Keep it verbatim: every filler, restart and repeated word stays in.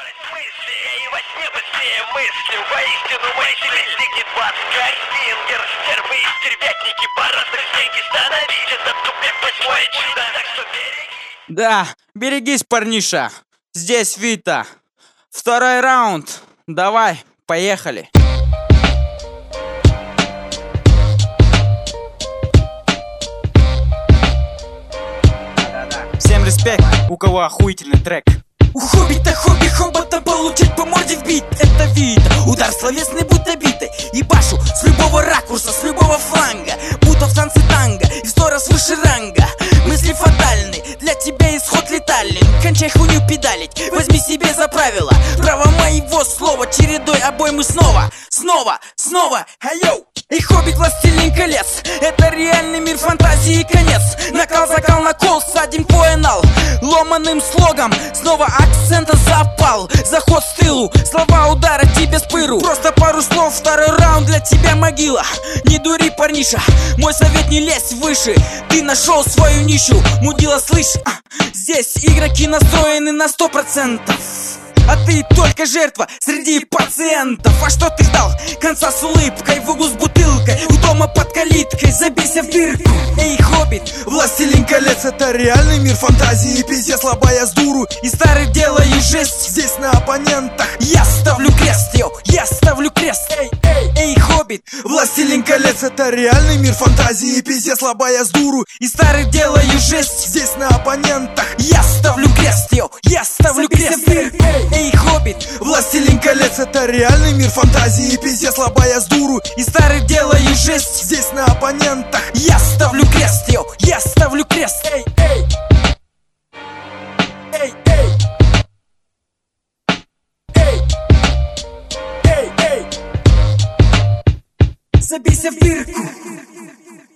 И во сне быстрее мысли, воистину мысли стигнет вас, как фингер. Стервы и стервятники по разных деньги становись. Этот тупик восьмое чудо, так что береги. Да, берегись, парниша. Здесь Вита. Второй раунд. Давай, поехали. Всем респект, у кого охуительный трек. У хоббита хобби хобота получить по морде вбить. Это Вита, удар словесный будто битой. И башу с любого ракурса, с любого фланга, будто в танце танго и в сто раз выше ранга. Мысли фатальны, для тебя исход летален. Кончай хуйню педалить, возьми себе за правило право моего слова, чередой обоймы снова, снова, снова, айоу. И хоббит, властелин колец, это реальный мир фантазии и конец. Накал, закал, накол, садим твой анал ломаным слогом, снова акцента запал. Заход с тылу, слова удара тебе с пыру. Просто пару слов, второй раунд для тебя могила. Не дури, парниша, мой совет не лезь выше. Ты нашел свою нишу, мудила, слышь, а, здесь игроки настроены на сто процентов. А ты только жертва среди пациентов. А что ты ждал? Конца с улыбкой, в углу с бутылкой, у дома под калиткой, забейся в дырку. Эй, хоббит, Властелин колец, это реальный мир фантазии и пиздец, слабая с дуру. и старый делаю жесть. Здесь на оппонентах Я ставлю крест, йо, я ставлю крест. Эй, эй, эй, хоббит, Властелин колец, это реальный мир фантазии и пиздец, слабая с дуру. и старый делаю жесть. Здесь на оппонентах Я ставлю крест, йо, я ставлю крест. Эй, эй, хоббит, Властелин колец, это реальный мир фантазии и пиздец, слабая с дуру. и старый делаю жесть. Здесь на оппонентах Я ставлю крест, йо, я ставлю крест. Эй, эй, эй, эй, эй, эй, эй, забейся в дырку.